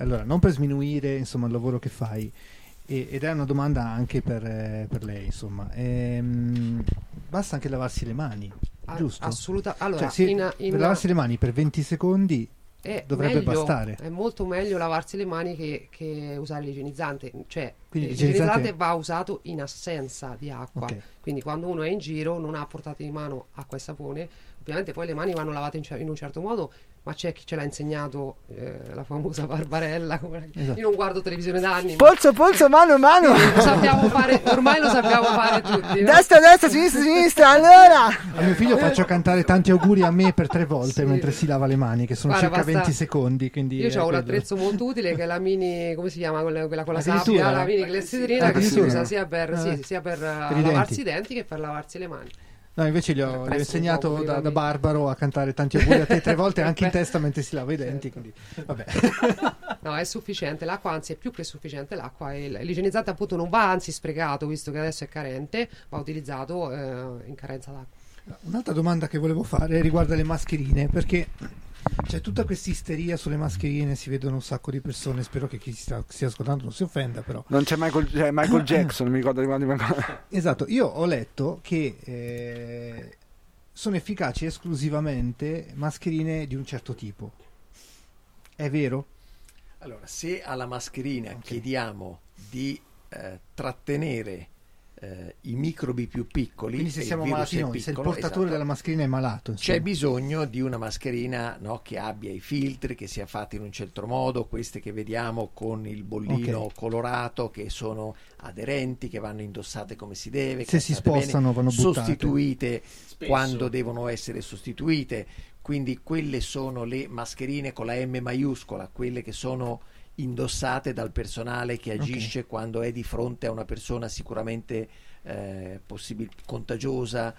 allora, non per sminuire insomma il lavoro che fai, ed è una domanda anche per lei, insomma, basta anche lavarsi le mani, giusto? Assolutamente. Allora, cioè, per lavarsi le mani per 20 secondi dovrebbe bastare. È molto meglio lavarsi le mani che usare l'igienizzante. Cioè, Quindi l'igienizzante va usato in assenza di acqua. Okay. Quindi quando uno è in giro non ha portato in mano acqua e sapone. Ovviamente poi le mani vanno lavate in un certo modo, ma c'è chi ce l'ha insegnato, la famosa Barbarella. Esatto. Io non guardo televisione da anni. Polso, mano. Lo sappiamo fare, ormai lo sappiamo fare tutti. No? Destra, sinistra, allora. A mio figlio faccio cantare tanti auguri a me per 3 volte mentre si lava le mani, che sono circa 20 secondi. Quindi io ho un attrezzo molto utile che è la mini, come si chiama? Quella con la sabbia, la mini clessidrina, che si usa sia per lavarsi i denti che per lavarsi le mani. No, invece gli ho insegnato da barbaro a cantare tanti auguri a te 3 volte anche in testa mentre si lava i denti, quindi vabbè. No, è sufficiente l'acqua, anzi è più che sufficiente l'acqua, e l'igienizzante appunto non va anzi sprecato, visto che adesso è carente, va utilizzato in carenza d'acqua. Un'altra domanda che volevo fare riguarda le mascherine, perché c'è tutta questa isteria sulle mascherine, si vedono un sacco di persone, spero che chi stia ascoltando non si offenda, però non c'è Michael Jackson, mi ricordo esatto, io ho letto che sono efficaci esclusivamente mascherine di un certo tipo, è vero? Allora, se alla mascherina chiediamo di trattenere i microbi più piccoli, quindi se siamo malati noi, se il portatore della mascherina è malato, insomma, c'è bisogno di una mascherina, no, che abbia i filtri, che sia fatta in un certo modo, queste che vediamo con il bollino colorato, che sono aderenti, che vanno indossate come si deve, se si spostano bene, vanno buttate, sostituite quando devono essere sostituite. Quindi quelle sono le mascherine con la M maiuscola, quelle che sono indossate dal personale che agisce quando è di fronte a una persona sicuramente contagiosa.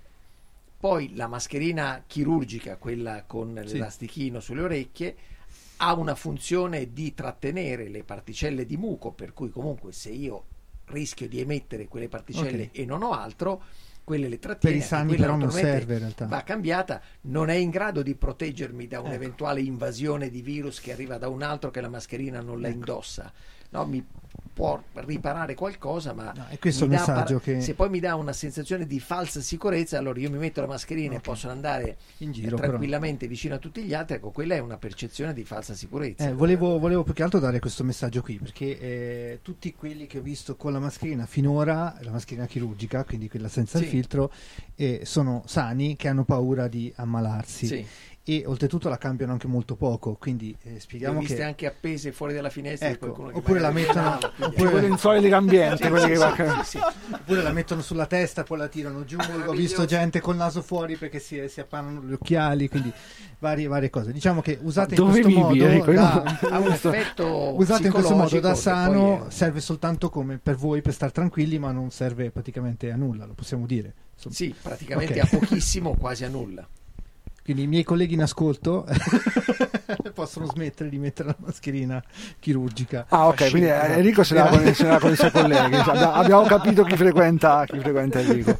Poi la mascherina chirurgica, quella con l'elastichino sulle orecchie, ha una funzione di trattenere le particelle di muco, per cui comunque se io rischio di emettere quelle particelle e non ho altro, quelle le trattiene. Per i sani però non serve, in realtà va cambiata, non è in grado di proteggermi da un'eventuale invasione di virus che arriva da un altro che la mascherina non la indossa, no, mi può riparare qualcosa, ma è questo il messaggio che se poi mi dà una sensazione di falsa sicurezza, allora io mi metto la mascherina e posso andare in giro tranquillamente vicino a tutti gli altri. Ecco, quella è una percezione di falsa sicurezza. Volevo più che altro dare questo messaggio qui, perché tutti quelli che ho visto con la mascherina finora, la mascherina chirurgica, quindi quella senza il filtro, sono sani, che hanno paura di ammalarsi. E oltretutto la cambiano anche molto poco, quindi spieghiamo che anche appese fuori dalla finestra, oppure la mettono oppure in solito cambiente, oppure la mettono sulla testa, poi la tirano giù. Ho visto gente col naso fuori perché si appannano gli occhiali, quindi varie cose. Diciamo che usate in questo modo ha un effetto usate in questo modo da sano, poi serve soltanto come per voi, per star tranquilli, ma non serve praticamente a nulla, lo possiamo dire, insomma. Sì, praticamente a pochissimo, quasi a nulla. Quindi i miei colleghi in ascolto possono smettere di mettere la mascherina chirurgica. Ah, ok, quindi Enrico ce l'ha con i suoi colleghi. Abbiamo capito chi frequenta Enrico.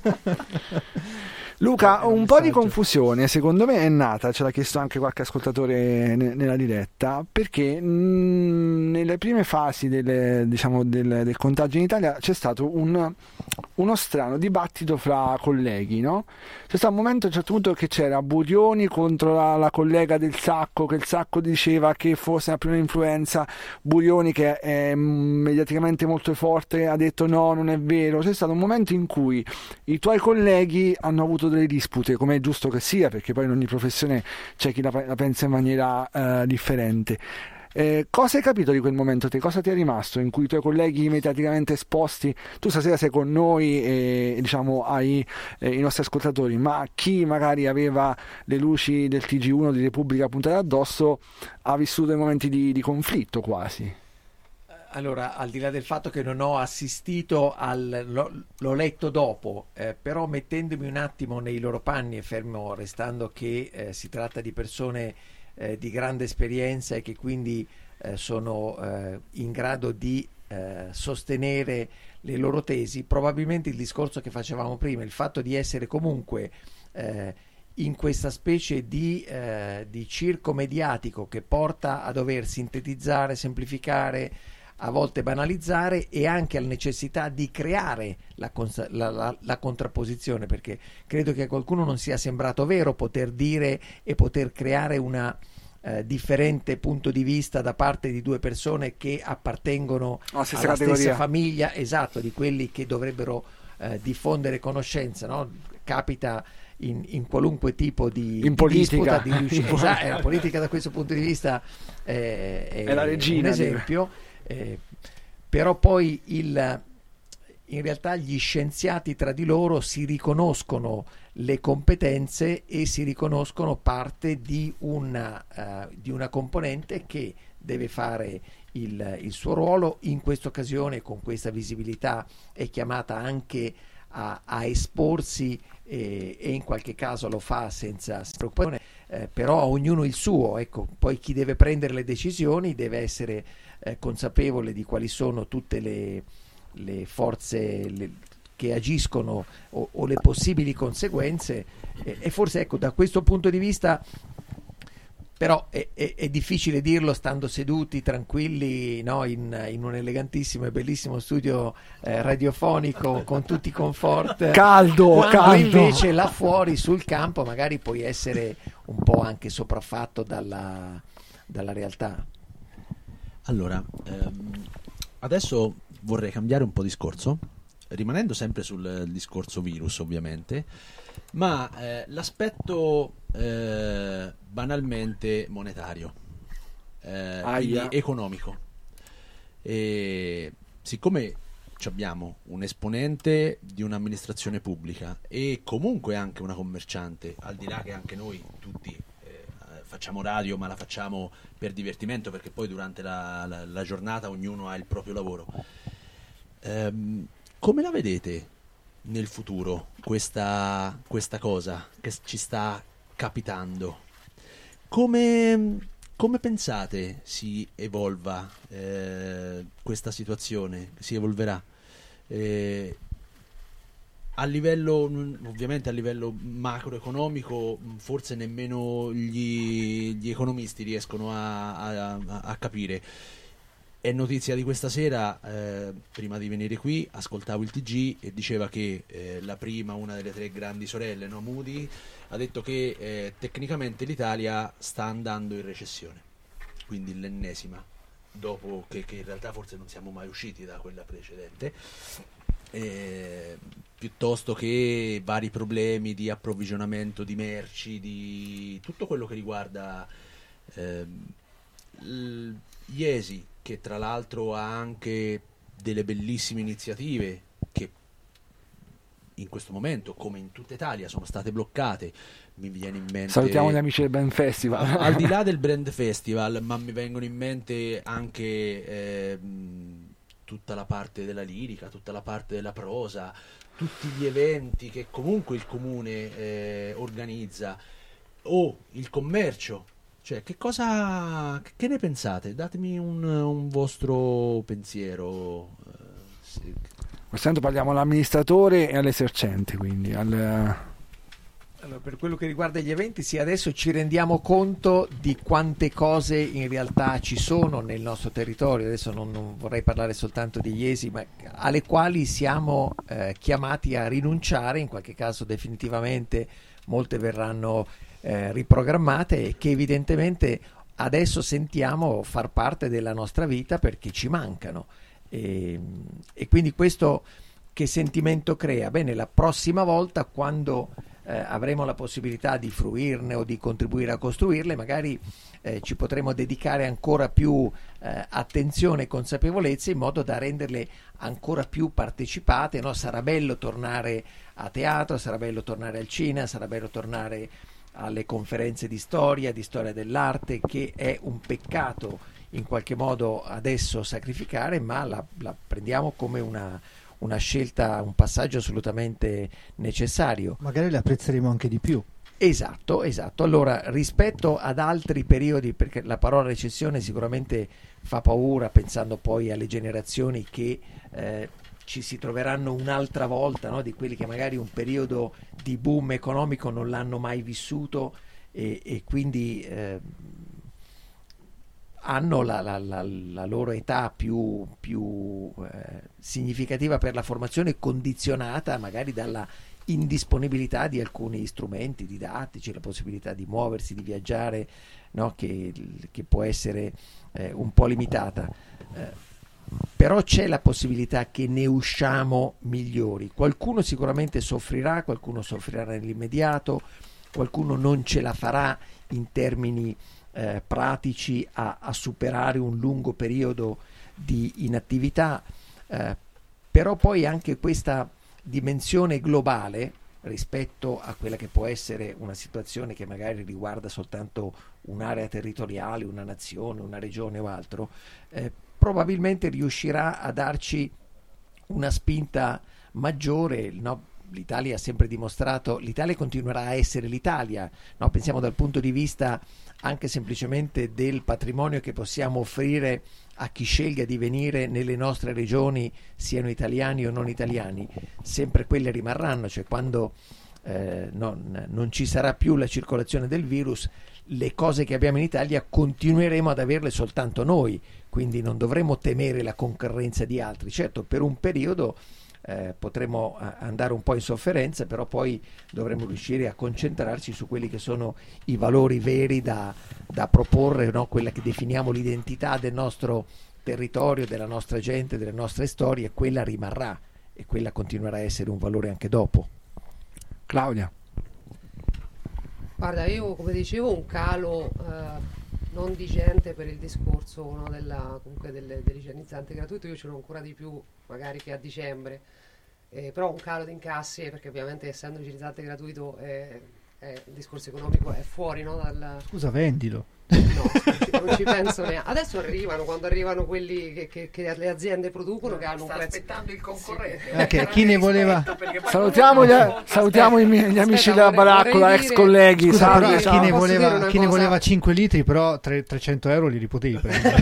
Luca, un po' di confusione secondo me è nata, ce l'ha chiesto anche qualche ascoltatore nella diretta, perché nelle prime fasi del contagio in Italia c'è stato uno strano dibattito fra colleghi, no? C'è stato un momento a un certo punto che c'era Burioni contro la collega del Sacco, che il Sacco diceva che fosse la prima influenza, Burioni, che è mediaticamente molto forte, ha detto no, non è vero. C'è stato un momento in cui i tuoi colleghi hanno avuto delle dispute, come è giusto che sia, perché poi in ogni professione c'è chi la pensa in maniera differente. Cosa hai capito di quel momento te? Cosa ti è rimasto in cui i tuoi colleghi mediaticamente esposti, tu stasera sei con noi e diciamo hai i nostri ascoltatori, ma chi magari aveva le luci del TG1 di Repubblica puntate addosso ha vissuto dei momenti di conflitto quasi? Allora, al di là del fatto che non ho assistito l'ho letto dopo, però mettendomi un attimo nei loro panni e fermo restando che si tratta di persone di grande esperienza e che quindi sono in grado di sostenere le loro tesi, probabilmente il discorso che facevamo prima, il fatto di essere comunque in questa specie di circo mediatico che porta a dover sintetizzare, semplificare, a volte banalizzare, e anche alla necessità di creare la contrapposizione, perché credo che a qualcuno non sia sembrato vero poter dire e poter creare una differente punto di vista da parte di due persone che appartengono alla stessa famiglia, esatto, di quelli che dovrebbero diffondere conoscenza, no? Capita in qualunque tipo di politica, disputa, la politica da questo punto di vista è la regina, un esempio, però poi in realtà gli scienziati tra di loro si riconoscono le competenze e si riconoscono parte di una componente che deve fare il suo ruolo. In questa occasione, con questa visibilità, è chiamata anche a esporsi, e in qualche caso lo fa senza preoccupazione, però a ognuno il suo. Ecco, poi chi deve prendere le decisioni deve essere consapevole di quali sono tutte le forze che agiscono o le possibili conseguenze, e forse, ecco, da questo punto di vista però è difficile dirlo stando seduti tranquilli, no, in un elegantissimo e bellissimo studio radiofonico con tutti i comfort, caldo. Invece là fuori sul campo magari puoi essere un po' anche sopraffatto dalla realtà. Allora, adesso vorrei cambiare un po' discorso, rimanendo sempre sul discorso virus ovviamente, ma l'aspetto banalmente monetario, quindi economico. E siccome abbiamo un esponente di un'amministrazione pubblica e comunque anche una commerciante, al di là che anche noi tutti facciamo radio, ma la facciamo per divertimento, perché poi durante la giornata ognuno ha il proprio lavoro, come la vedete nel futuro questa cosa che ci sta capitando? Come pensate si evolva questa situazione? Si evolverà? Ovviamente a livello macroeconomico forse nemmeno gli economisti riescono a capire. È notizia di questa sera, prima di venire qui ascoltavo il TG e diceva che una delle tre grandi sorelle, no, Moody, ha detto che tecnicamente l'Italia sta andando in recessione, quindi l'ennesima, dopo che in realtà forse non siamo mai usciti da quella precedente, piuttosto che vari problemi di approvvigionamento di merci, di tutto quello che riguarda Iesi, che tra l'altro ha anche delle bellissime iniziative che in questo momento, come in tutta Italia, sono state bloccate. Mi viene in mente, salutiamo gli amici del Brand Festival, al di là del Brand Festival, ma mi vengono in mente anche tutta la parte della lirica, tutta la parte della prosa, tutti gli eventi che comunque il comune organizza, o il commercio. Cioè, che ne pensate? Datemi un vostro pensiero. Quest'anno parliamo all'amministratore e all'esercente, quindi Allora, per quello che riguarda gli eventi, sì, adesso ci rendiamo conto di quante cose in realtà ci sono nel nostro territorio. Adesso non vorrei parlare soltanto di Iesi, ma alle quali siamo chiamati a rinunciare, in qualche caso definitivamente. Molte verranno riprogrammate, e che evidentemente adesso sentiamo far parte della nostra vita perché ci mancano, e quindi questo che sentimento crea? Bene, la prossima volta, quando avremo la possibilità di fruirne o di contribuire a costruirle, magari ci potremo dedicare ancora più attenzione e consapevolezza, in modo da renderle ancora più partecipate, no? Sarà bello tornare a teatro, sarà bello tornare al cinema, sarà bello tornare alle conferenze di storia dell'arte, che è un peccato in qualche modo adesso sacrificare, ma la prendiamo come una scelta, un passaggio assolutamente necessario. Magari le apprezzeremo anche di più. Esatto. Allora, rispetto ad altri periodi, perché la parola recessione sicuramente fa paura, pensando poi alle generazioni che ci si troveranno un'altra volta, no? Di quelli che magari un periodo di boom economico non l'hanno mai vissuto e quindi hanno la loro età più significativa per la formazione, condizionata magari dalla indisponibilità di alcuni strumenti didattici, la possibilità di muoversi, di viaggiare, no? che può essere un po' limitata. Però c'è la possibilità che ne usciamo migliori. Qualcuno sicuramente soffrirà, qualcuno soffrirà nell'immediato, qualcuno non ce la farà in termini pratici a superare un lungo periodo di inattività, però poi anche questa dimensione globale rispetto a quella che può essere una situazione che magari riguarda soltanto un'area territoriale, una nazione, una regione o altro, probabilmente riuscirà a darci una spinta maggiore, no? L'Italia ha sempre dimostrato, l'Italia continuerà a essere l'Italia, no? Pensiamo dal punto di vista anche semplicemente del patrimonio che possiamo offrire a chi scelga di venire nelle nostre regioni, siano italiani o non italiani, sempre quelle rimarranno, cioè quando non ci sarà più la circolazione del virus, le cose che abbiamo in Italia continueremo ad averle soltanto noi, quindi non dovremo temere la concorrenza di altri. Certo, per un periodo potremo andare un po' in sofferenza, però poi dovremo riuscire a concentrarci su quelli che sono i valori veri da proporre, no? Quella che definiamo l'identità del nostro territorio, della nostra gente, delle nostre storie, quella rimarrà e quella continuerà a essere un valore anche dopo. Claudia. Guarda, io come dicevo un calo non di gente per il discorso, no, comunque dell'igienizzante gratuito, io ce l'ho ancora di più magari che a dicembre, però un calo di incassi, perché ovviamente essendo igienizzante gratuito il discorso economico è fuori, no, Scusa, vendilo. No, non ci penso neanche. Adesso quando arrivano quelli che le aziende producono, che hanno un prezzo. Aspettando il concorrente. Chi ne voleva? Salutiamo gli amici della Baraccola, ex colleghi. Scusa, però Salve, chi ne voleva 5 litri, però 300 euro li potevi prendere.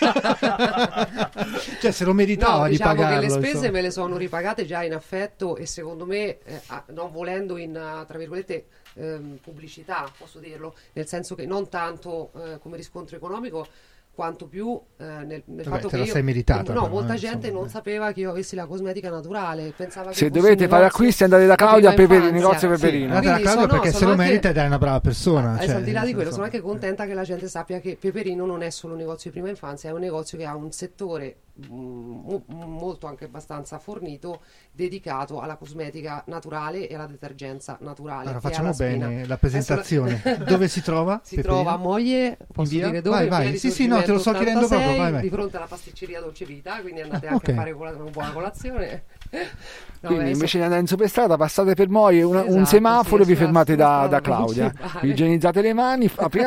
Cioè, se lo meritava, no, di diciamo pagarlo. che le spese insomma. me le sono ripagate già in affetto, e secondo me non volendo in tra virgolette pubblicità, posso dirlo, nel senso che non tanto come riscontro economico quanto più nel fatto te che la sei meritata, no, però, molta gente insomma, non sapeva che io avessi la cosmetica naturale, pensava che se fosse dovete un fare negozio acquisti, andate da Claudia a di prima infanzia. negozio Peperino. Andate da Quindi Claudia perché se lo anche- merita ed è una brava persona. Adesso, cioè, al di là di nel quello, senso- sono anche contenta che la gente sappia che Peperino non è solo un negozio di prima infanzia, è un negozio che ha un settore molto, anche abbastanza fornito, dedicato alla cosmetica naturale e alla detergenza naturale. Allora, che è facciamo alla spina. bene la presentazione. Dove si trova? Si Peperino? trova a Moglie, posso via? dire dove? Vai, Via vai. Sì, no, te lo sto Risorgimento chiedendo proprio. 86, Vai, vai. di fronte alla pasticceria Dolce Vita, quindi andate Ah, anche ok. a fare una buona colazione. No, Quindi adesso- invece di andare in superstrada, passate per Moglie, un Esatto, semaforo, sì, vi sulla fermate da strada Claudia, principale. vi igienizzate le mani, prima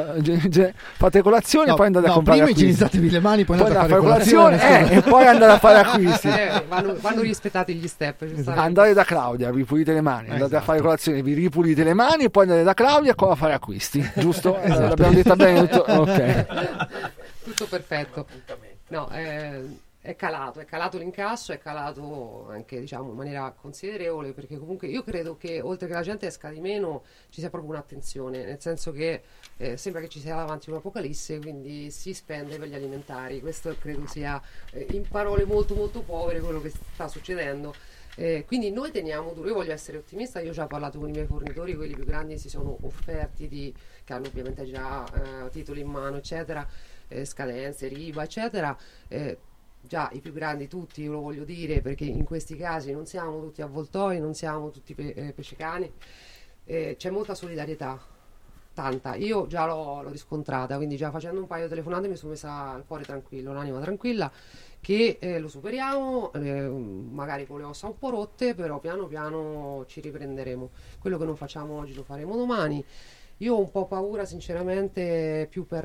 fate colazione e No, poi andate a no, comprare prima acquisti. igienizzatevi le mani, poi Poi andate a andate fare colazione. e poi andate a fare acquisti. vanno rispettati gli step, giustamente. Andate da Claudia, vi pulite le mani, andate a Esatto. fare colazione, vi ripulite le mani e poi andate da Claudia qua a fare acquisti, giusto? L'abbiamo detta bene tutto? Ok. Tutto perfetto. No, è calato l'incasso, è calato anche, diciamo, in maniera considerevole, perché comunque io credo che oltre che la gente esca di meno ci sia proprio un'attenzione, nel senso che sembra che ci sia davanti un'apocalisse, quindi si spende per gli alimentari. Questo credo sia in parole molto molto povere quello che sta succedendo. Quindi noi teniamo duro, io voglio essere ottimista, io ho già parlato con i miei fornitori, quelli più grandi si sono offerti che hanno ovviamente già titoli in mano, eccetera, scadenze, riba, eccetera. Già i più grandi tutti, io lo voglio dire, perché in questi casi non siamo tutti avvoltoi, non siamo tutti pescecani, c'è molta solidarietà, tanta, io già l'ho riscontrata, quindi già facendo un paio di telefonate mi sono messa il cuore tranquillo, l'anima tranquilla, che lo superiamo, magari con le ossa un po' rotte, però piano piano ci riprenderemo. Quello che non facciamo oggi lo faremo domani. Io ho un po' paura sinceramente più per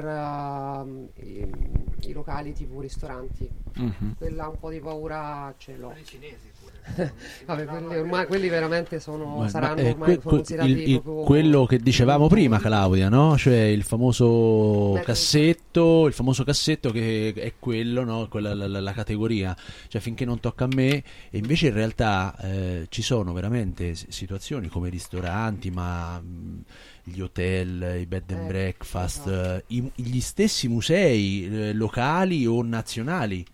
i locali tipo ristoranti, quella un po' di paura ce l'ho. I cinesi pure. Vabbè, quelli veramente saranno ormai considerati quello che dicevamo prima, Claudia, no? Cioè il famoso cassetto che è quello, no? Quella la categoria, cioè finché non tocca a me. E invece in realtà ci sono veramente situazioni come i ristoranti, ma gli hotel, i bed and breakfast, esatto. Gli stessi musei locali o nazionali,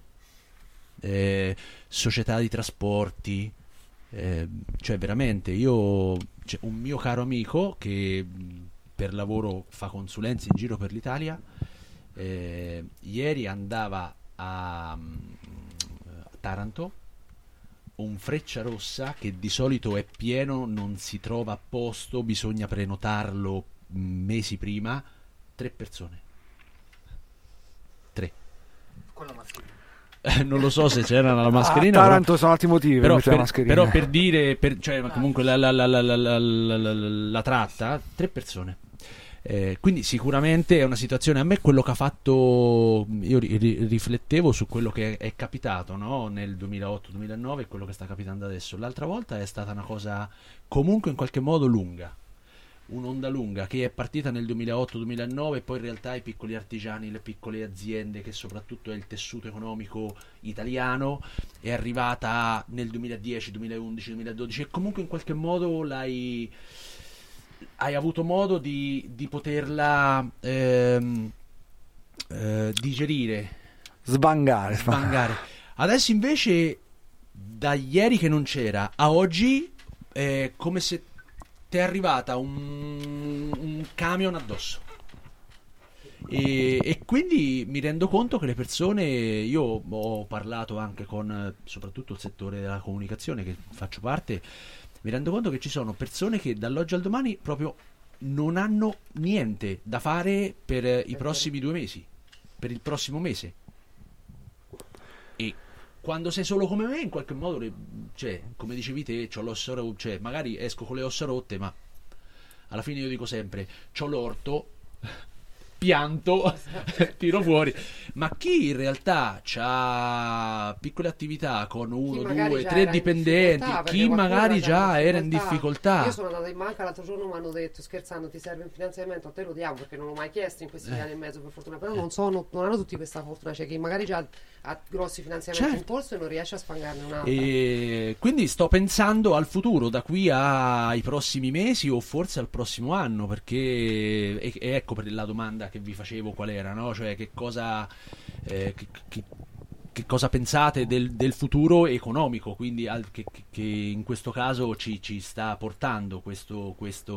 società di trasporti, cioè veramente c'è un mio caro amico che per lavoro fa consulenze in giro per l'Italia, ieri andava a Taranto, un Frecciarossa che di solito è pieno, non si trova a posto, bisogna prenotarlo mesi prima, 3 persone, con la mascherina. Non lo so se c'era la mascherina. A Taranto sono altri motivi però per per dire, cioè, comunque la tratta 3 persone. Quindi sicuramente è una situazione. A me quello che ha fatto, io riflettevo su quello che è capitato, no? Nel 2008-2009 e quello che sta capitando adesso. L'altra volta è stata una cosa comunque in qualche modo lunga, un'onda lunga che è partita nel 2008-2009 e poi in realtà i piccoli artigiani, le piccole aziende, che soprattutto è il tessuto economico italiano, è arrivata nel 2010, 2011, 2012 e comunque in qualche modo hai avuto modo di poterla digerire, sbangare. Adesso invece da ieri che non c'era a oggi è come se ti è arrivata un camion addosso e quindi mi rendo conto che le persone, io ho parlato anche con soprattutto il settore della comunicazione che faccio parte, mi rendo conto che ci sono persone che dall'oggi al domani proprio non hanno niente da fare per i prossimi 2 mesi, per il prossimo mese. E quando sei solo come me, in qualche modo, cioè, come dicevi te, c'ho l'ossa rotta, cioè, magari esco con le ossa rotte, ma alla fine io dico sempre, c'ho l'orto, pianto, tiro fuori. Ma chi in realtà ha piccole attività con 1, 2, 3 dipendenti, chi magari già era in difficoltà. Io sono andata in banca l'altro giorno, mi hanno detto scherzando, ti serve un finanziamento, a te lo diamo perché non l'ho mai chiesto in questi anni e mezzo per fortuna, però non hanno tutti questa fortuna, cioè chi magari già ha grossi finanziamenti in polso e non riesce a sfangarne un'altra. E quindi sto pensando al futuro, da qui ai prossimi mesi o forse al prossimo anno, perché ecco per la domanda che vi facevo qual era, no? Cioè che cosa che cosa pensate del futuro economico, quindi che in questo caso ci sta portando questo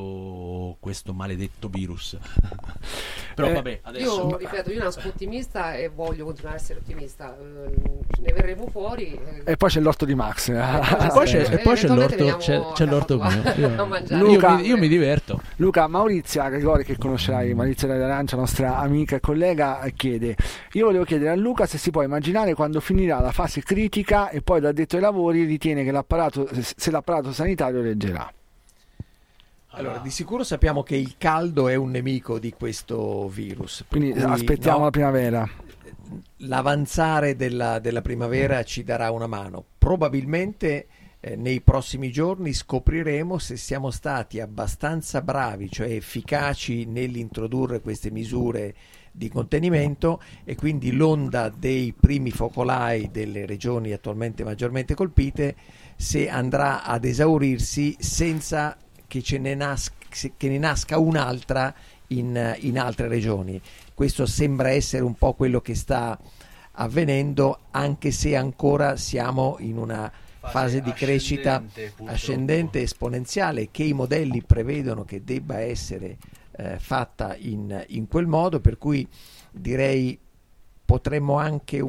maledetto virus. Però vabbè, adesso io ripeto, io nasco ottimista e voglio continuare a essere ottimista, ne verremo fuori e poi c'è l'orto di Max e poi c'è l'orto mio. Io mi diverto. Luca, Maurizia Gregori, che conoscerai, Maurizia d'Arancia, nostra amica e collega, chiede: io volevo chiedere a Luca se si può immaginare quando finirà la fase critica e poi da addetto ai lavori ritiene che se l'apparato sanitario reggerà. Allora, di sicuro sappiamo che il caldo è un nemico di questo virus. Quindi aspettiamo la primavera. L'avanzare della primavera ci darà una mano. Probabilmente nei prossimi giorni scopriremo se siamo stati abbastanza bravi, cioè efficaci nell'introdurre queste misure di contenimento, e quindi l'onda dei primi focolai delle regioni attualmente maggiormente colpite se andrà ad esaurirsi senza che ne nasca un'altra in altre regioni. Questo sembra essere un po' quello che sta avvenendo, anche se ancora siamo in una fase di crescita ascendente esponenziale, che i modelli prevedono che debba essere fatta in quel modo, per cui direi potremmo anche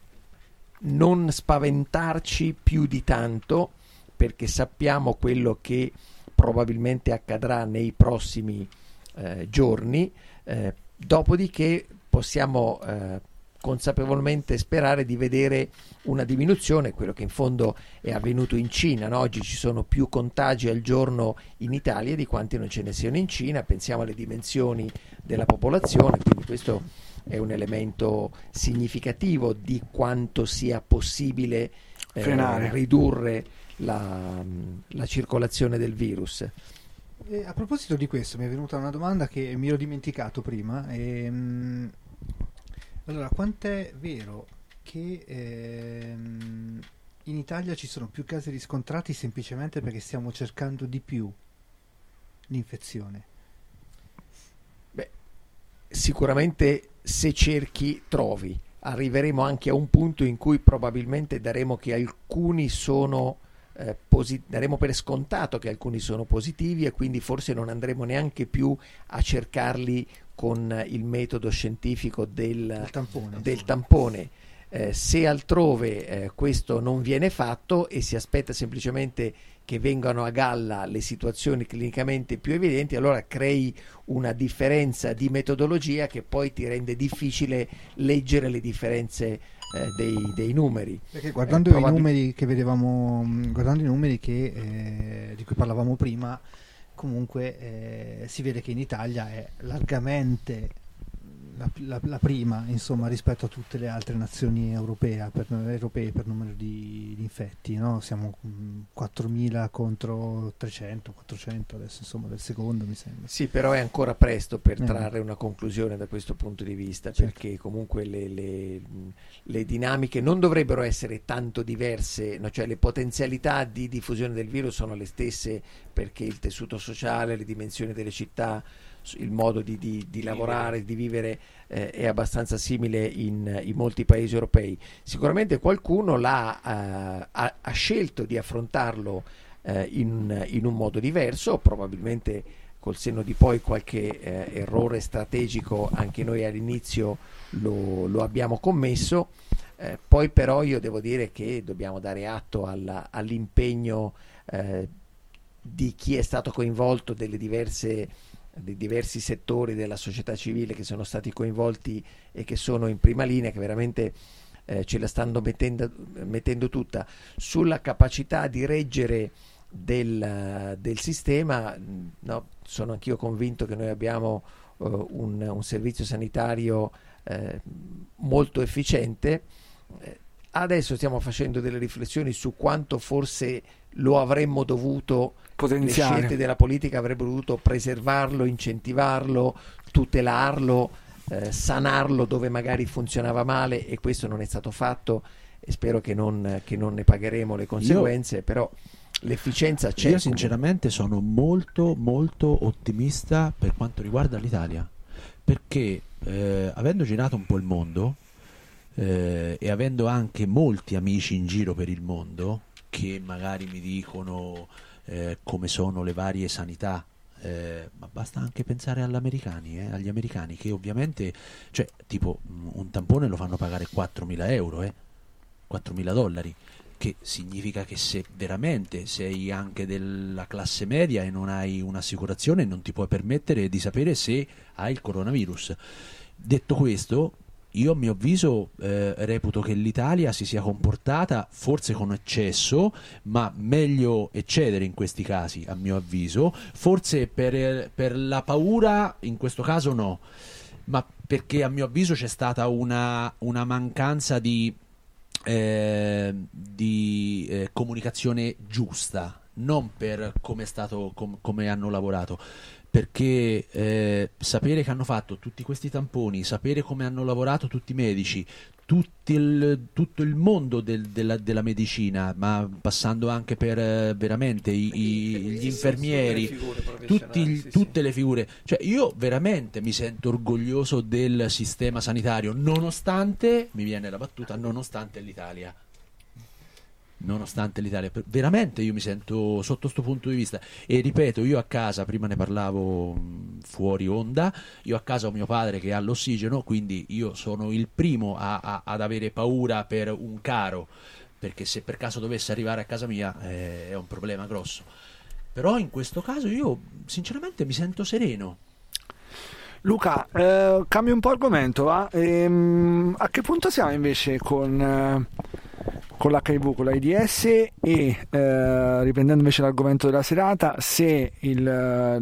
non spaventarci più di tanto, perché sappiamo quello che probabilmente accadrà nei prossimi giorni, dopodiché possiamo consapevolmente sperare di vedere una diminuzione, quello che in fondo è avvenuto in Cina, no? Oggi ci sono più contagi al giorno in Italia di quanti non ce ne siano in Cina, pensiamo alle dimensioni della popolazione, quindi questo è un elemento significativo di quanto sia possibile ridurre la circolazione del virus. A proposito di questo mi è venuta una domanda che mi ero dimenticato prima. Allora, quant'è vero che in Italia ci sono più casi riscontrati semplicemente perché stiamo cercando di più l'infezione? Beh, sicuramente se cerchi trovi. Arriveremo anche a un punto in cui probabilmente daremo che alcuni sono daremo per scontato che alcuni sono positivi e quindi forse non andremo neanche più a cercarli con il metodo scientifico del tampone. Se altrove questo non viene fatto e si aspetta semplicemente che vengano a galla le situazioni clinicamente più evidenti, allora crei una differenza di metodologia che poi ti rende difficile leggere le differenze dei numeri. Perché guardando i numeri che vedevamo, guardando i numeri di cui parlavamo prima, comunque si vede che in Italia è largamente la prima, insomma, rispetto a tutte le altre nazioni europee per numero di infetti, no? Siamo 4.000 contro 300, 400 adesso, insomma, del secondo, mi sembra. Sì, però è ancora presto per trarre una conclusione da questo punto di vista, certo. Perché comunque le dinamiche non dovrebbero essere tanto diverse, no? Cioè le potenzialità di diffusione del virus sono le stesse, perché il tessuto sociale, le dimensioni delle città, il modo di lavorare, di vivere è abbastanza simile in molti paesi europei. Sicuramente qualcuno ha scelto di affrontarlo in un modo diverso, probabilmente col senno di poi qualche errore strategico anche noi all'inizio lo abbiamo commesso, poi però io devo dire che dobbiamo dare atto all'impegno di chi è stato coinvolto, dei diversi settori della società civile che sono stati coinvolti e che sono in prima linea, che veramente ce la stanno mettendo tutta sulla capacità di reggere del sistema. No, sono anch'io convinto che noi abbiamo un servizio sanitario molto efficiente. Adesso stiamo facendo delle riflessioni su quanto forse lo avremmo dovuto potenziare. Le scelte della politica avrebbero dovuto preservarlo, incentivarlo, tutelarlo, sanarlo dove magari funzionava male, e questo non è stato fatto e spero che non ne pagheremo le conseguenze, però l'efficienza c'è. Io sinceramente sono molto molto ottimista per quanto riguarda l'Italia, perché avendo girato un po' il mondo e avendo anche molti amici in giro per il mondo che magari mi dicono come sono le varie sanità, ma basta anche pensare agli americani che ovviamente, cioè, tipo un tampone lo fanno pagare 4.000 euro, $4.000, che significa che se veramente sei anche della classe media e non hai un'assicurazione non ti puoi permettere di sapere se hai il coronavirus. Detto questo, io a mio avviso reputo che l'Italia si sia comportata forse con eccesso, ma meglio eccedere in questi casi, a mio avviso, forse per la paura in questo caso no, ma perché a mio avviso c'è stata una mancanza di comunicazione giusta, non per come è stato, come hanno lavorato, perché sapere che hanno fatto tutti questi tamponi, sapere come hanno lavorato tutti i medici, tutto il mondo della medicina, ma passando anche per veramente gli infermieri, tutte le figure, cioè io veramente mi sento orgoglioso del sistema sanitario, nonostante, mi viene la battuta, nonostante l'Italia, veramente io mi sento sotto questo punto di vista. E ripeto, io a casa, prima ne parlavo fuori onda, io a casa ho mio padre che ha l'ossigeno, quindi io sono il primo ad avere paura per un caro, perché se per caso dovesse arrivare a casa mia è un problema grosso. Però in questo caso io sinceramente mi sento sereno. Luca, cambio un po' argomento, va? A che punto siamo invece con l'HIV, con l'AIDS, e riprendendo invece l'argomento della serata, se la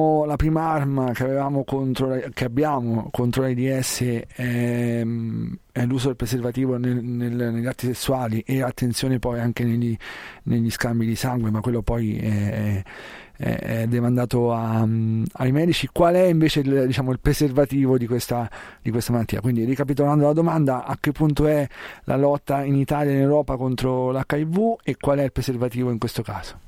prima arma che abbiamo contro l'AIDS è l'uso del preservativo negli atti sessuali e attenzione poi anche negli scambi di sangue, ma quello poi è demandato ai medici. Qual è invece il preservativo di questa malattia? Quindi, ricapitolando la domanda, a che punto è la lotta in Italia e in Europa contro l'HIV e qual è il preservativo in questo caso?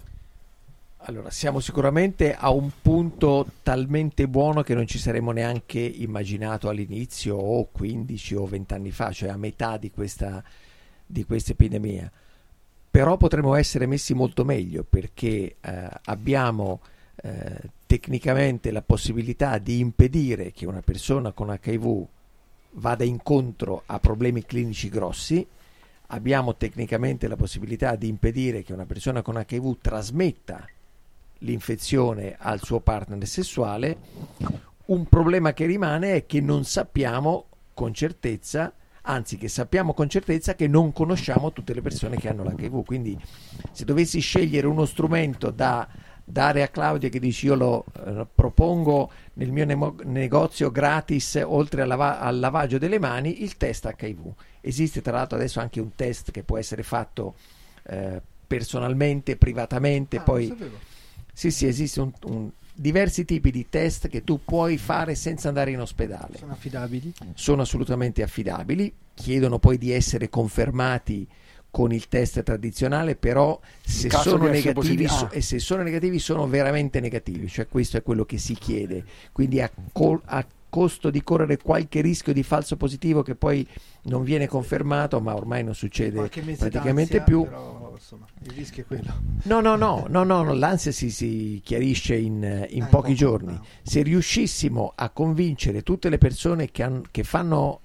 Allora, siamo sicuramente a un punto talmente buono che non ci saremmo neanche immaginato all'inizio o 15 o 20 anni fa, cioè a metà di questa epidemia. Però potremmo essere messi molto meglio, perché abbiamo tecnicamente la possibilità di impedire che una persona con HIV vada incontro a problemi clinici grossi, abbiamo tecnicamente la possibilità di impedire che una persona con HIV trasmetta l'infezione al suo partner sessuale. Un problema che rimane è che non sappiamo con certezza, anzi che sappiamo con certezza che non conosciamo tutte le persone che hanno l'HIV. Quindi se dovessi scegliere uno strumento da dare a Claudia, che dici io lo propongo nel mio negozio gratis, oltre al lavaggio delle mani, il test HIV. Esiste tra l'altro adesso anche un test che può essere fatto personalmente, privatamente, poi sì, esiste diversi tipi di test che tu puoi fare senza andare in ospedale. Sono affidabili? Sono assolutamente affidabili, chiedono poi di essere confermati con il test tradizionale, però se sono negativi sono veramente negativi, cioè questo è quello che si chiede. Quindi a costo di correre qualche rischio di falso positivo che poi non viene confermato, ma ormai non succede praticamente più. Però, insomma, il rischio è quello. No, l'ansia si chiarisce in pochi giorni. Se riuscissimo a convincere tutte le persone che hanno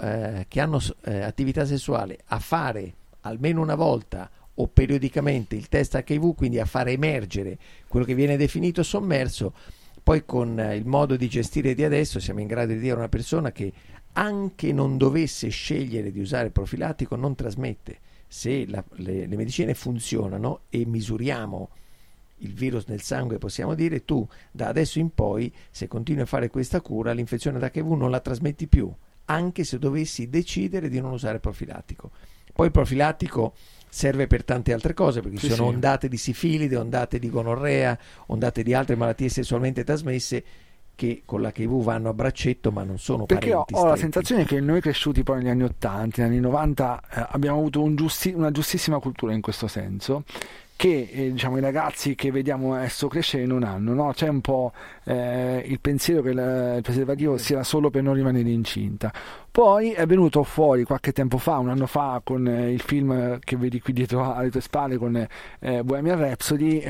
attività sessuale a fare almeno una volta o periodicamente il test HIV, quindi a fare emergere quello che viene definito sommerso, poi con il modo di gestire di adesso siamo in grado di dire a una persona che anche non dovesse scegliere di usare il profilattico non trasmette. Se le medicine funzionano e misuriamo il virus nel sangue, possiamo dire tu da adesso in poi, se continui a fare questa cura, l'infezione da HIV non la trasmetti più, anche se dovessi decidere di non usare il profilattico. Poi il profilattico serve per tante altre cose, perché ci sono ondate di sifilide, ondate di gonorrea, ondate di altre malattie sessualmente trasmesse che con l'HIV vanno a braccetto, ma non sono perché parenti ho la stretti. sensazione che noi cresciuti poi negli anni 80, negli anni 90 abbiamo avuto una giustissima cultura in questo senso, che diciamo i ragazzi che vediamo adesso crescere non hanno, no? C'è un po' il pensiero che il preservativo sia solo per non rimanere incinta. Poi è venuto fuori qualche tempo fa, un anno fa, con il film che vedi qui dietro alle tue spalle, con Bohemian Rhapsody,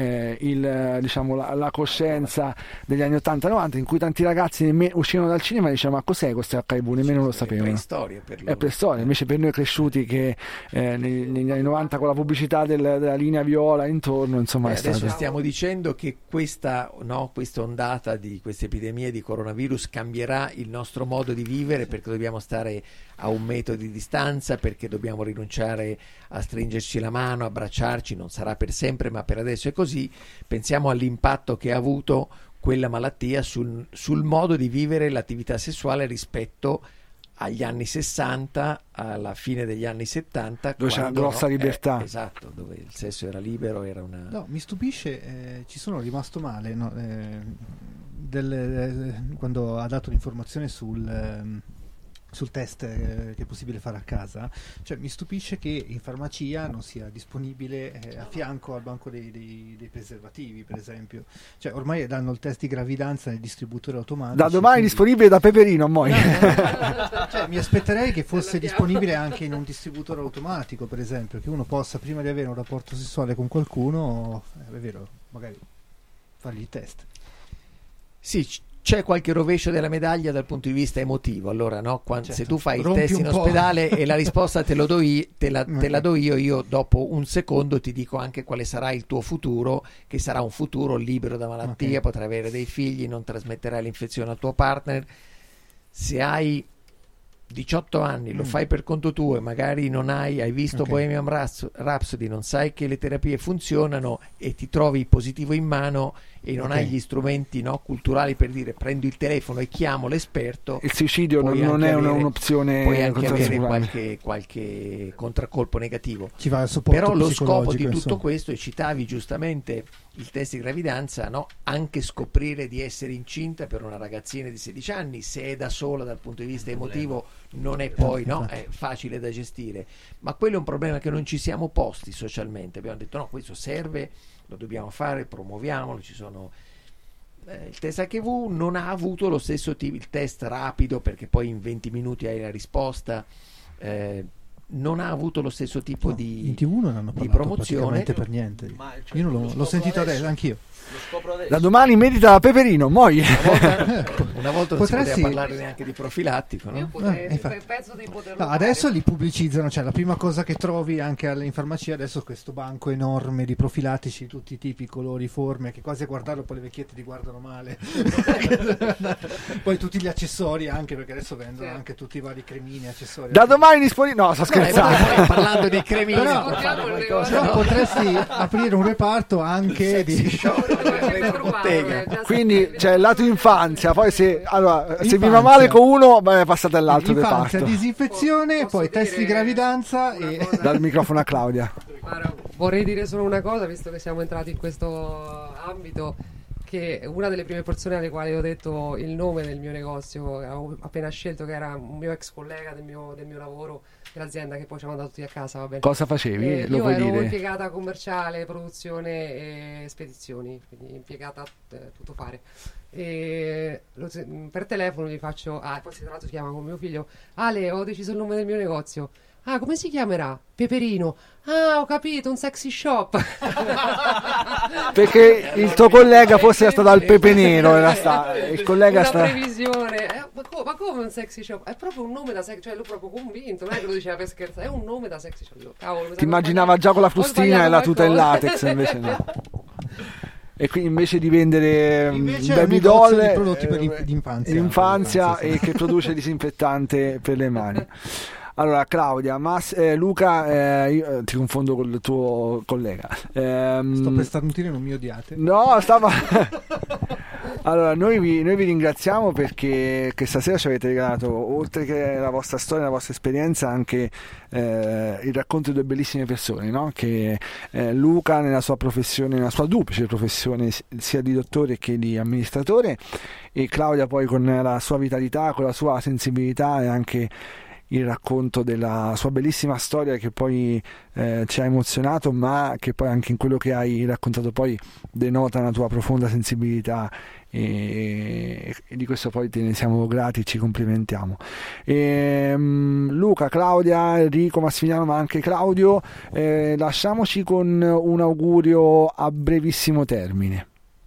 la coscienza degli anni 80-90, in cui tanti ragazzi uscivano dal cinema e dicevano: ma cos'è questo HIV? Nemmeno lo sapevano. È preistoria. Invece per noi cresciuti che negli anni 90 con la pubblicità della linea viola intorno, insomma, adesso stiamo dicendo che questa ondata di queste epidemie di coronavirus cambierà il nostro modo di vivere, perché dobbiamo stare a 1 metro di distanza, perché dobbiamo rinunciare a stringerci la mano, abbracciarci. Non sarà per sempre, ma per adesso è così. Pensiamo all'impatto che ha avuto quella malattia sul modo di vivere l'attività sessuale rispetto agli anni 60, alla fine degli anni 70, dove c'era grossa libertà. Esatto, dove il sesso era libero, era una... No, mi stupisce, ci sono rimasto male, no, quando ha dato l'informazione sul test che è possibile fare a casa, cioè mi stupisce che in farmacia non sia disponibile a fianco al banco dei preservativi, per esempio. Cioè ormai danno il test di gravidanza nel distributore automatico. Da domani quindi... disponibile da Peperino, Cioè, mi aspetterei che fosse disponibile anche in un distributore automatico, per esempio, che uno possa, prima di avere un rapporto sessuale con qualcuno, è vero, magari fargli il test. Sì, c'è qualche rovescio della medaglia dal punto di vista emotivo. Allora, no? Se tu fai il test in ospedale e la risposta te la do io dopo un secondo ti dico anche quale sarà il tuo futuro, che sarà un futuro libero da malattia, potrai avere dei figli, non trasmetterai l'infezione al tuo partner. Se hai 18 anni, lo fai per conto tuo e magari non hai visto Bohemian Rhapsody, non sai che le terapie funzionano e ti trovi positivo in mano e non hai gli strumenti culturali per dire prendo il telefono e chiamo l'esperto. Il suicidio non è un'opzione, puoi anche avere qualche contraccolpo negativo. Ci va il supporto però lo scopo di tutto insomma. questo, e citavi giustamente il test di gravidanza, anche scoprire di essere incinta per una ragazzina di 16 anni, se è da sola dal punto di vista emotivo non è poi è facile da gestire, ma quello è un problema che non ci siamo posti socialmente. Abbiamo detto no, questo serve, lo dobbiamo fare, promuoviamolo. Ci sono il test HIV non ha avuto lo stesso tipo, il test rapido perché poi in 20 minuti hai la risposta, non ha avuto lo stesso tipo di in TV non hanno parlato promozione per niente. Io non l'ho sentito adesso, anch'io. Da domani medita Peperino, una volta non si poteva parlare neanche di profilattico, no? Io penso di poterlo adesso li pubblicizzano, cioè la prima cosa che trovi anche in farmacia adesso è questo banco enorme di profilattici, tutti i tipi, colori, forme, che quasi a guardarlo poi le vecchiette ti guardano male. Poi tutti gli accessori anche, perché adesso vendono anche tutti i vari cremini, accessori. Da domani disponibili. No, sto scherzando. Parlando di cremini, potresti aprire un reparto anche di quindi c'è il lato infanzia, poi se vi va male con uno passate all'altro reparto. Disinfezione, poi test di gravidanza e dal microfono a Claudia. Vorrei dire solo una cosa, visto che siamo entrati in questo ambito, che una delle prime persone alle quali ho detto il nome del mio negozio, ho appena scelto, che era un mio ex collega del mio lavoro, dell'azienda, che poi ci hanno mandato tutti a casa, va bene. Cosa facevi? Lo io puoi ero dire? impiegata commerciale, produzione e spedizioni, quindi impiegata tutto fare. E per telefono gli faccio, poi tra l'altro si chiama con mio figlio, Ale, ho deciso il nome del mio negozio. Ah, come si chiamerà? Peperino. Ah, ho capito, un sexy shop. Perché il tuo collega fosse stato al Pepe Nero, il collega una previsione. Ma come un sexy shop? È proprio un nome da sexy, cioè lui proprio convinto, non è che lo diceva per scherzare, è un nome da sexy shop. Cavolo, ti immaginava già con la frustina e la tuta in latex, invece no. E qui invece di vendere baby doll, di prodotti per l'infanzia e che produce disinfettante per le mani. Allora Claudia, Luca, io ti confondo con il tuo collega. Sto per starnutire, non mi odiate. No, allora noi vi ringraziamo perché stasera ci avete regalato, oltre che la vostra storia, la vostra esperienza, anche il racconto di due bellissime persone, no? Che Luca nella sua professione, nella sua duplice professione sia di dottore che di amministratore, e Claudia poi con la sua vitalità, con la sua sensibilità e anche il racconto della sua bellissima storia che poi ci ha emozionato, ma che poi anche in quello che hai raccontato poi denota una tua profonda sensibilità, e di questo poi te ne siamo grati, ci complimentiamo. Luca, Claudia, Enrico, Massimiliano, ma anche Claudio, lasciamoci con un augurio a brevissimo termine.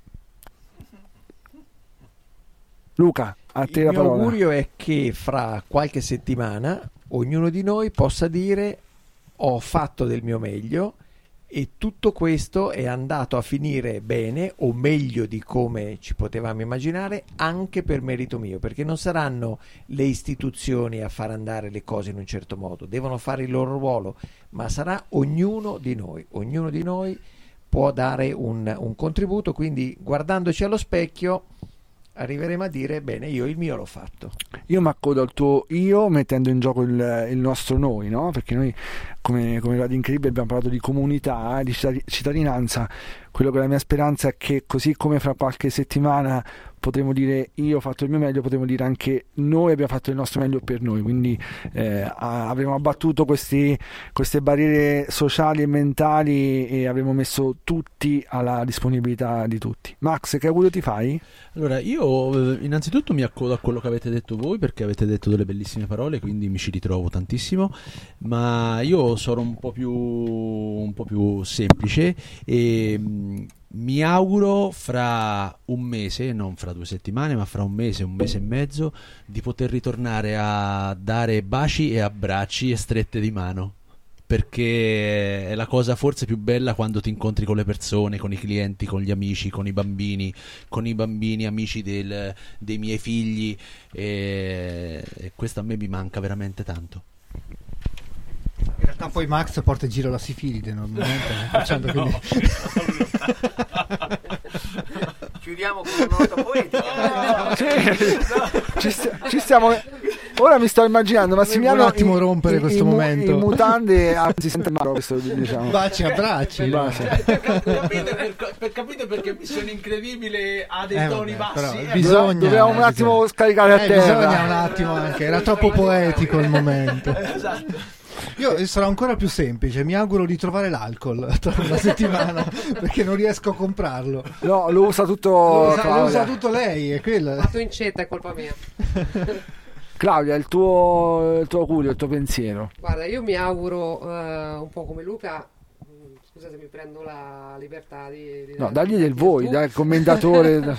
Luca, a te la parola. Il mio augurio è che fra qualche settimana ognuno di noi possa dire: ho fatto del mio meglio e tutto questo è andato a finire bene, o meglio di come ci potevamo immaginare, anche per merito mio, perché non saranno le istituzioni a far andare le cose in un certo modo, devono fare il loro ruolo, ma sarà ognuno di noi può dare un contributo, quindi guardandoci allo specchio arriveremo a dire: bene, io il mio l'ho fatto. Io mi accodo al tuo io, mettendo in gioco il nostro noi, no? Perché noi come Radio Incredibile abbiamo parlato di comunità, di cittadinanza. Quello che è la mia speranza è che, così come fra qualche settimana potremo dire io ho fatto il mio meglio, potremo dire anche noi abbiamo fatto il nostro meglio per noi, quindi avremo abbattuto queste barriere sociali e mentali e avremo messo tutti alla disponibilità di tutti. Max, che augurio ti fai? Allora, io innanzitutto mi accodo a quello che avete detto voi, perché avete detto delle bellissime parole, quindi mi ci ritrovo tantissimo, ma io sarò un po' più semplice e mi auguro fra un mese, non fra 2 settimane, ma fra un mese e mezzo, di poter ritornare a dare baci e abbracci e strette di mano. perché è la cosa forse più bella quando ti incontri con le persone, con i clienti, con gli amici, con i bambini amici dei miei figli, e questo a me mi manca veramente tanto. In realtà poi Max porta in giro la sifilide normalmente, facendo quindi... Chiudiamo con una nota poetica. Ci stiamo. Ora mi sto immaginando Massimiliano un attimo rompere questo momento in mutande, si sente male questo, diciamo. Baci, abbracci. Per capite perché Missione Incredibile ha dei toni bassi. Dobbiamo un attimo scaricare a terra. Bisogna un attimo anche, era troppo poetico il momento. Esatto. Io sarò ancora più semplice, mi auguro di trovare l'alcol tra una settimana perché non riesco a comprarlo. No, lo usa tutto lo usa tutto lei, è quello. Fatto incetta, è colpa mia. Claudia, il tuo curio, il tuo pensiero. Guarda, io mi auguro un po' come Luca, scusate, mi prendo la libertà di no, dagli del voi, dal commentatore.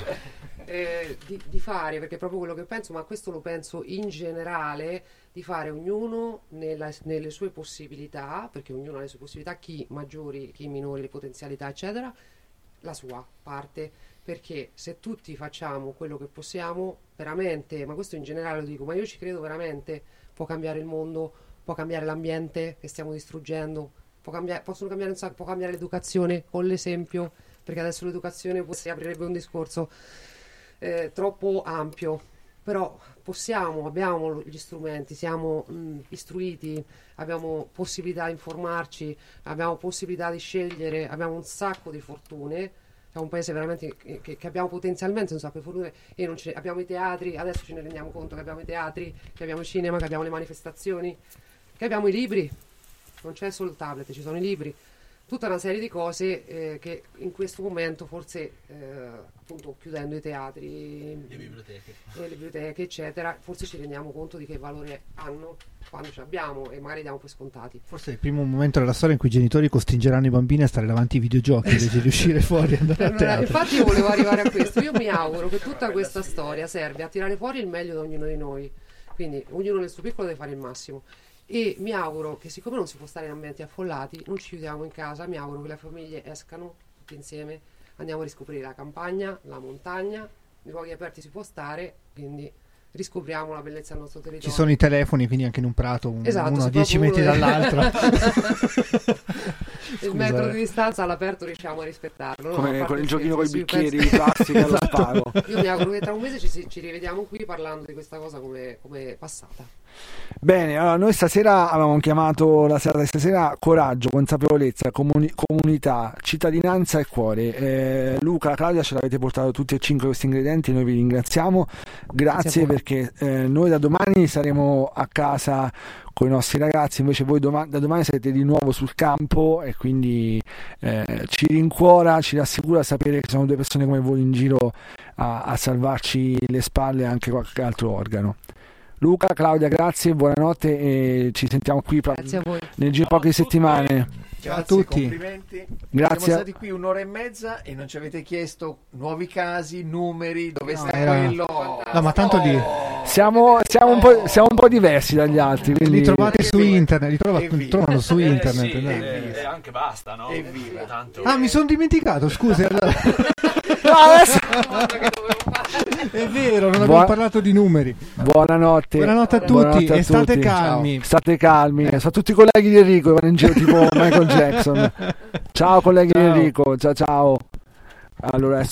Di fare, perché è proprio quello che penso, ma questo lo penso in generale, di fare ognuno nelle sue possibilità, perché ognuno ha le sue possibilità, chi maggiori, chi minori, le potenzialità eccetera, la sua parte, perché se tutti facciamo quello che possiamo veramente, ma questo in generale lo dico, ma io ci credo veramente, può cambiare il mondo, può cambiare l'ambiente che stiamo distruggendo, possono cambiare un sacco, può cambiare l'educazione con l'esempio, perché adesso l'educazione si aprirebbe un discorso troppo ampio, però abbiamo gli strumenti, siamo istruiti, abbiamo possibilità di informarci, abbiamo possibilità di scegliere, abbiamo un sacco di fortune, siamo un paese veramente che abbiamo potenzialmente un sacco di fortune, e non abbiamo i teatri, adesso ce ne rendiamo conto che abbiamo i teatri, che abbiamo il cinema, che abbiamo le manifestazioni, che abbiamo i libri, non c'è solo il tablet, ci sono i libri, tutta una serie di cose che in questo momento forse appunto chiudendo i teatri, le biblioteche eccetera, forse ci rendiamo conto di che valore hanno quando ce l'abbiamo e magari diamo per scontati. Forse è il primo momento della storia in cui i genitori costringeranno i bambini a stare davanti ai videogiochi invece di uscire fuori e andare a teatro. Infatti io volevo arrivare a questo, io mi auguro che tutta questa storia serve a tirare fuori il meglio di ognuno di noi, quindi ognuno nel suo piccolo deve fare il massimo. E mi auguro che, siccome non si può stare in ambienti affollati, non ci chiudiamo in casa, mi auguro che le famiglie escano tutti insieme, andiamo a riscoprire la campagna, la montagna, nei luoghi aperti si può stare, quindi riscopriamo la bellezza del nostro territorio. Ci sono i telefoni, quindi anche in un prato, esatto, uno a 10 metri dall'altro. Il metro di distanza all'aperto riusciamo a rispettarlo, come con il giochino con i bicchieri penso... di plastica allo spago. Io mi auguro che tra un mese ci rivediamo qui parlando di questa cosa come passata. Bene, allora noi stasera avevamo chiamato la serata di stasera coraggio, consapevolezza, comunità, cittadinanza e cuore. Luca, Claudia, ce l'avete portato tutti e 5 questi ingredienti, noi vi ringraziamo, grazie perché noi da domani saremo a casa con i nostri ragazzi, invece voi da domani sarete di nuovo sul campo e quindi ci rincuora, ci rassicura sapere che sono due persone come voi in giro a salvarci le spalle e anche qualche altro organo. Luca, Claudia, grazie, buonanotte e ci sentiamo qui nel giro di poche settimane. Ciao a tutti. Complimenti. Grazie. Siamo stati qui un'ora e mezza e non ci avete chiesto nuovi casi, numeri, dove sta quello. No, ma tanto lì siamo un po' diversi dagli altri, quindi li trovate su internet, trovano su internet. Sì, no? e anche basta, no? Evviva. Tanto... Ah, mi sono dimenticato, scusa. Allora. È vero, non abbiamo parlato di numeri. Buonanotte a tutti. Buonanotte a e state tutti. calmi. Ciao. State calmi. Sono tutti colleghi di Enrico, vanno in giro tipo Michael Jackson. Ciao colleghi di Enrico, ciao. Allora adesso